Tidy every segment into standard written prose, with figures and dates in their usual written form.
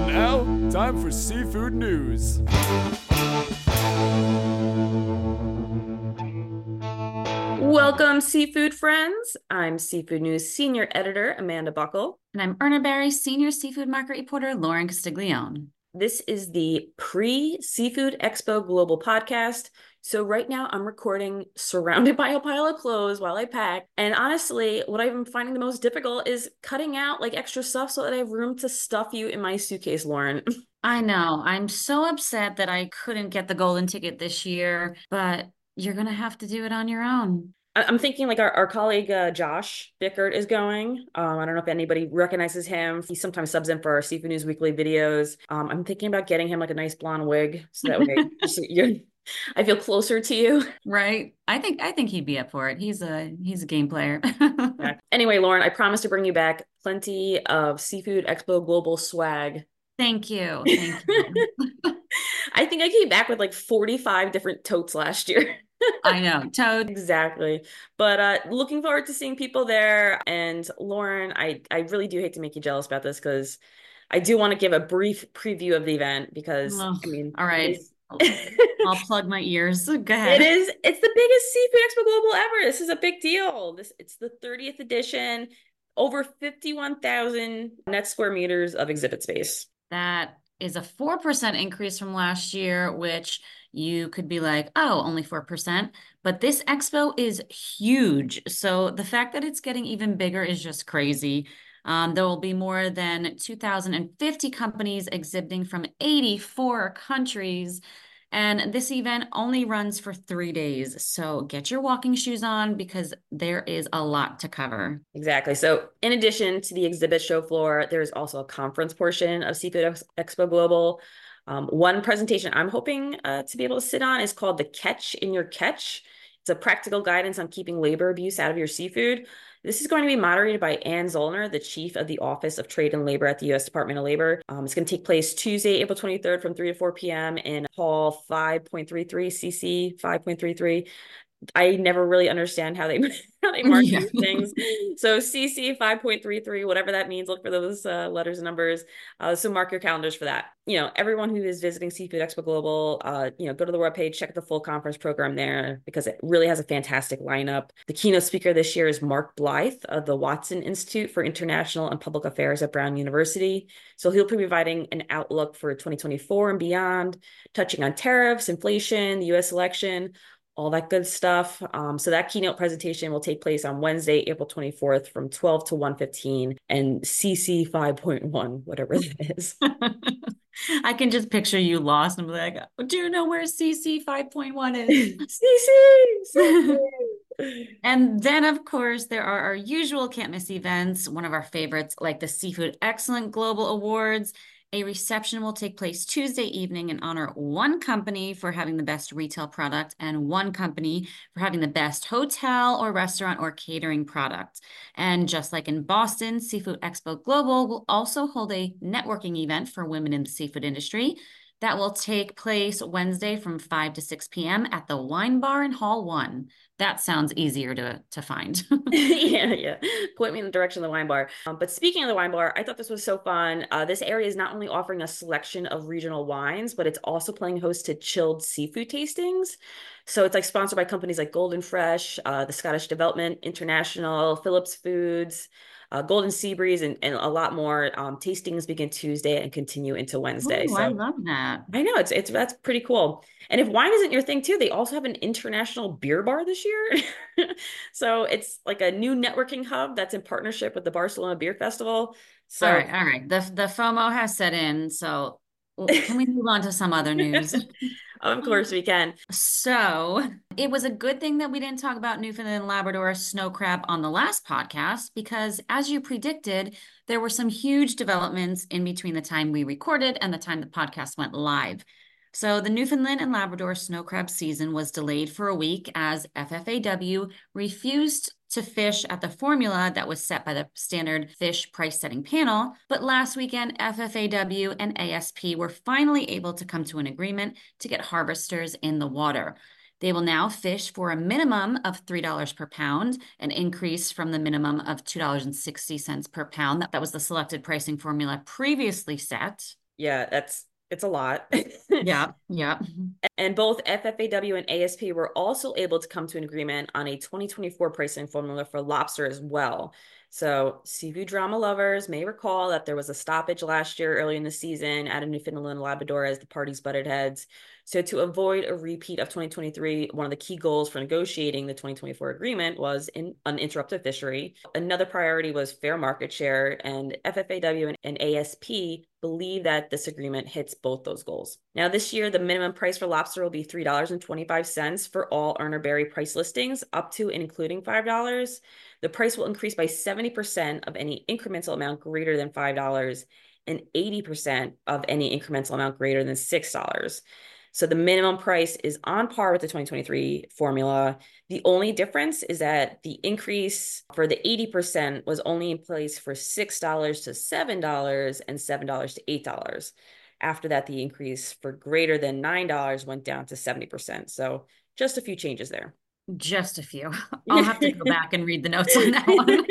Now, time for seafood news. Welcome, seafood friends. I'm Seafood News Senior Editor Amanda Buckle. And I'm Erna Berry, Senior Seafood Market Reporter Lauren Castiglione. This is the pre-Seafood Expo Global podcast. So right now I'm recording surrounded by a pile of clothes while I pack. And honestly, what I'm finding the most difficult is cutting out like extra stuff so that I have room to stuff you in my suitcase, Lauren. I know. I'm so upset that I couldn't get the golden ticket this year, but you're going to have to do it on your own. I'm thinking like our colleague Josh Bickert is going. I don't know if anybody recognizes him. He sometimes subs in for our Seafood News Weekly videos. I'm thinking about getting him like a nice blonde wig so that way I feel closer to you. Right? I think he'd be up for it. He's a game player. Yeah. Anyway, Lauren, I promise to bring you back plenty of Seafood Expo Global swag. Thank you. Thank you. I think I came back with like 45 different totes last year. I know. Toad. Exactly. But looking forward to seeing people there. And Lauren, I really do hate to make you jealous about this because I do want to give a brief preview of the event because Oh, I mean all it right. is I'll plug my ears. Go it ahead. is it's the biggest Seafood Expo Global ever. This is a big deal. It's the 30th edition, over 51,000 net square meters of exhibit space. That is a 4% increase from last year, which you could be like, oh, only 4%. But this expo is huge. So the fact that it's getting even bigger is just crazy. There will be more than 2,050 companies exhibiting from 84 countries. And this event only runs for 3 days. So get your walking shoes on because there is a lot to cover. Exactly. So, in addition to the exhibit show floor, there's also a conference portion of Expo Global. One presentation I'm hoping to be able to sit on is called The Catch in Your Catch. It's a practical guidance on keeping labor abuse out of your seafood. This is going to be moderated by Ann Zollner, the chief of the Office of Trade and Labor at the U.S. Department of Labor. It's going to take place Tuesday, April 23rd from 3 to 4 p.m. in Hall 5.33, CC 5.33. I never really understand how they how they mark Yeah. these things. So CC 5.33, whatever that means, look for those letters and numbers. So mark your calendars for that. Everyone who is visiting Seafood Expo Global, go to the webpage, check the full conference program there because it really has a fantastic lineup. The keynote speaker this year is Mark Blythe of the Watson Institute for International and Public Affairs at Brown University. So he'll be providing an outlook for 2024 and beyond, touching on tariffs, inflation, the U.S. election, all that good stuff. So that keynote presentation will take place on Wednesday, April 24th from 12 to 1:15 and CC 5.1, whatever that is. I can just picture you lost and be like, do you know where CC 5.1 is? CC. And then, of course, there are our usual can't miss events. One of our favorites, like the Seafood Excellent Global Awards. A reception will take place Tuesday evening and honor one company for having the best retail product and one company for having the best hotel or restaurant or catering product. And just like in Boston, Seafood Expo Global will also hold a networking event for women in the seafood industry. That will take place Wednesday from 5 to 6 p.m. at the Wine Bar in Hall 1. That sounds easier to find. Yeah. Point me in the direction of the wine bar. But speaking of the wine bar, I thought this was so fun. This area is not only offering a selection of regional wines, but it's also playing host to chilled seafood tastings. So it's like sponsored by companies like Golden Fresh, the Scottish Development International, Phillips Foods, Golden Sea Breeze, and a lot more. Tastings begin Tuesday and continue into Wednesday. Oh, I So love that. I know it's that's pretty cool. And if wine isn't your thing too, they also have an international beer bar this year. So it's like a new networking hub that's in partnership with the Barcelona Beer Festival. All So right, all right. The FOMO has set in, so can we move on to some other news? of course we can. So it was a good thing that we didn't talk about Newfoundland and Labrador snow crab on the last podcast because, as you predicted, there were some huge developments in between the time we recorded and the time the podcast went live. So the Newfoundland and Labrador snow crab season was delayed for a week as FFAW refused to fish at the formula that was set by the standard fish price setting panel. But last weekend, FFAW and ASP were finally able to come to an agreement to get harvesters in the water. They will now fish for a minimum of $3 per pound, an increase from the minimum of $2.60 per pound. That was the selected pricing formula previously set. Yeah, it's a lot. Yeah, yeah. And both FFAW and ASP were also able to come to an agreement on a 2024 pricing formula for lobster as well. So, seafood drama lovers may recall that there was a stoppage last year early in the season out of Newfoundland and Labrador as the parties butted heads. So, to avoid a repeat of 2023, one of the key goals for negotiating the 2024 agreement was in uninterrupted fishery. Another priority was fair market share, and FFAW and ASP believe that this agreement hits both those goals. Now, this year, the minimum price for lobster will be $3.25 for all Urner Barry price listings, up to and including $5. The price will increase by 70% of any incremental amount greater than $5 and 80% of any incremental amount greater than $6. So the minimum price is on par with the 2023 formula. The only difference is that the increase for the 80% was only in place for $6 to $7 and $7 to $8. After that, the increase for greater than $9 went down to 70%. So just a few changes there. Just a few. I'll have to go back and read the notes on that one.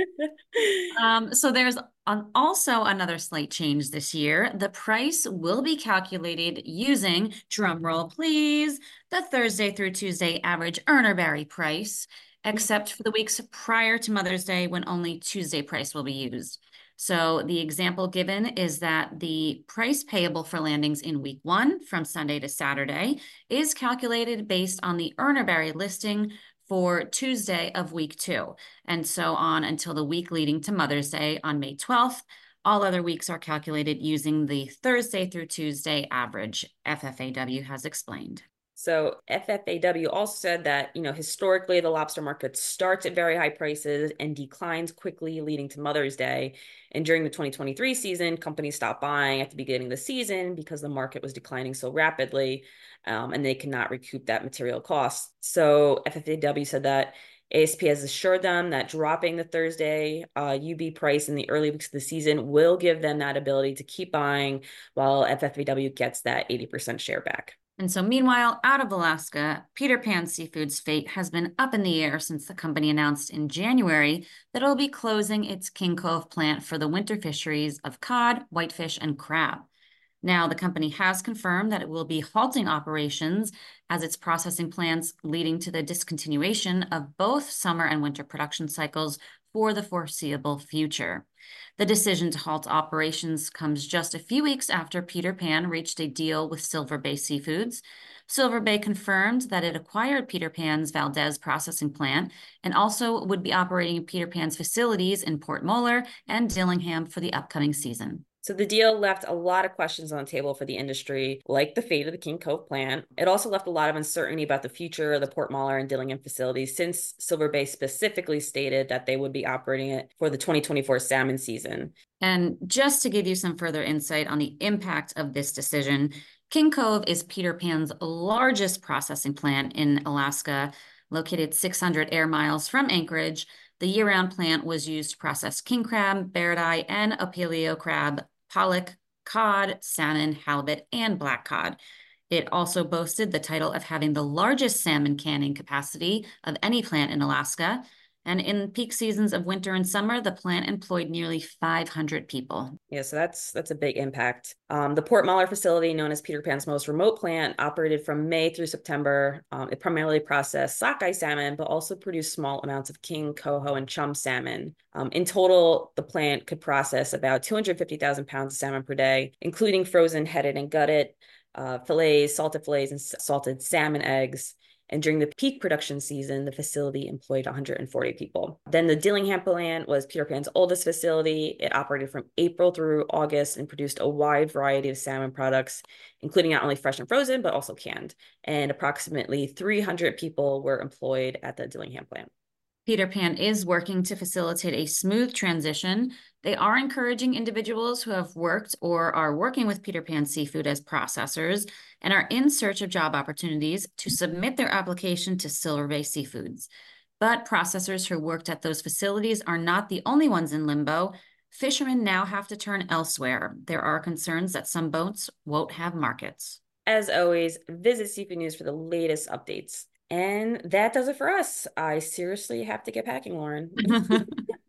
So there's also another slight change this year. The price will be calculated using, drum roll please, the Thursday through Tuesday average Urner Barry price, except for the weeks prior to Mother's Day when only Tuesday price will be used. So the example given is that the price payable for landings in week 1 from Sunday to Saturday is calculated based on the Urner Barry listing for Tuesday of week 2, and so on until the week leading to Mother's Day on May 12th. All other weeks are calculated using the Thursday through Tuesday average, FFAW has explained. So FFAW also said that, historically the lobster market starts at very high prices and declines quickly leading to Mother's Day. And during the 2023 season, companies stopped buying at the beginning of the season because the market was declining so rapidly, and they cannot recoup that material cost. So FFAW said that ASP has assured them that dropping the Thursday UB price in the early weeks of the season will give them that ability to keep buying while FFAW gets that 80% share back. And so, meanwhile, out of Alaska, Peter Pan Seafood's fate has been up in the air since the company announced in January that it'll be closing its King Cove plant for the winter fisheries of cod, whitefish, and crab. Now, the company has confirmed that it will be halting operations as its processing plants, leading to the discontinuation of both summer and winter production cycles for the foreseeable future. The decision to halt operations comes just a few weeks after Peter Pan reached a deal with Silver Bay Seafoods. Silver Bay confirmed that it acquired Peter Pan's Valdez processing plant and also would be operating Peter Pan's facilities in Port Moller and Dillingham for the upcoming season. So the deal left a lot of questions on the table for the industry, like the fate of the King Cove plant. It also left a lot of uncertainty about the future of the Port Muller and Dillingham facilities, since Silver Bay specifically stated that they would be operating it for the 2024 salmon season. And just to give you some further insight on the impact of this decision, King Cove is Peter Pan's largest processing plant in Alaska, located 600 air miles from Anchorage. The year-round plant was used to process king crab, barredeye, and opilio crab, pollock, cod, salmon, halibut, and black cod. It also boasted the title of having the largest salmon canning capacity of any plant in Alaska. And in peak seasons of winter and summer, the plant employed nearly 500 people. Yeah, so that's a big impact. The Port Muller facility, known as Peter Pan's most remote plant, operated from May through September. It primarily processed sockeye salmon, but also produced small amounts of king, coho, and chum salmon. In total, the plant could process about 250,000 pounds of salmon per day, including frozen, headed, and gutted, fillets, and salted salmon eggs. And during the peak production season, the facility employed 140 people. Then the Dillingham plant was Peter Pan's oldest facility. It operated from April through August and produced a wide variety of salmon products, including not only fresh and frozen, but also canned. And approximately 300 people were employed at the Dillingham plant. Peter Pan is working to facilitate a smooth transition. They are encouraging individuals who have worked or are working with Peter Pan Seafood as processors and are in search of job opportunities to submit their application to Silver Bay Seafoods. But processors who worked at those facilities are not the only ones in limbo. Fishermen now have to turn elsewhere. There are concerns that some boats won't have markets. As always, visit Seafood News for the latest updates. And that does it for us. I seriously have to get packing, Lauren.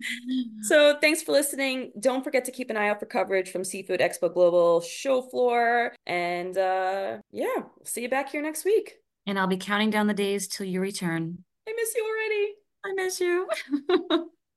So thanks for listening. Don't forget to keep an eye out for coverage from Seafood Expo Global show floor. And yeah, we'll see you back here next week. And I'll be counting down the days till you return. I miss you already. I miss you.